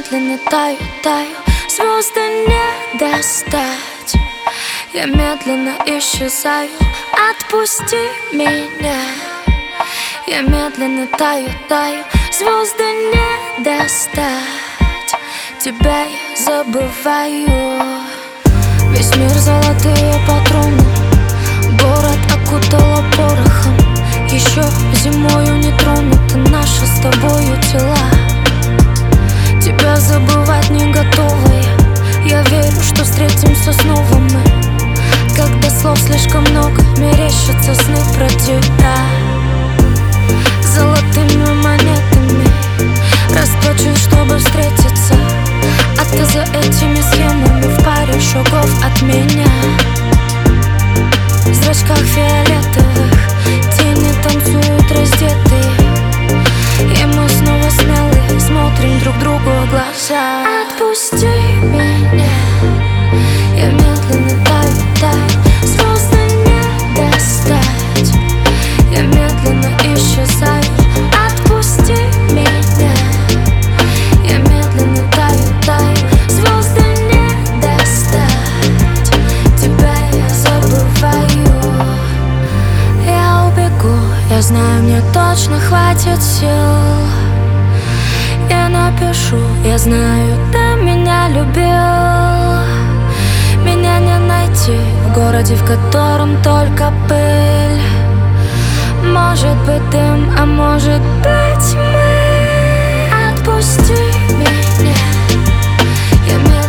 медленно таю, таю, звезды не достать. Я медленно исчезаю, отпусти меня. Я медленно таю, таю, звезды не достать. Тебя я забываю. Весь мир золотые патроны, город окутала порохом. Еще зимою не тронуты наши с тобою тела. Тебя забывать не готовая. Я верю, что встретимся снова мы. Когда слов слишком много, мерещатся сны про тебя. Золотыми монетами расплачусь, чтобы встретиться. А ты за этими схемами в паре шагов от меня. В зрачках фиолетовых тени танцуют раздетые, и мы снова смелые смотрим друг другу в глаза. Отпусти меня. Я медленно таю, таю, звезды не достать. Я медленно исчезаю, отпусти меня. Я медленно таю, таю, звезды не достать. Тебя я забываю. Я убегу, я знаю, мне точно хватит сил. Я напишу, я знаю, ты меня любил. Меня не найти в городе, в котором только пыль. Может быть дым, а может быть мы. Отпусти меня. Я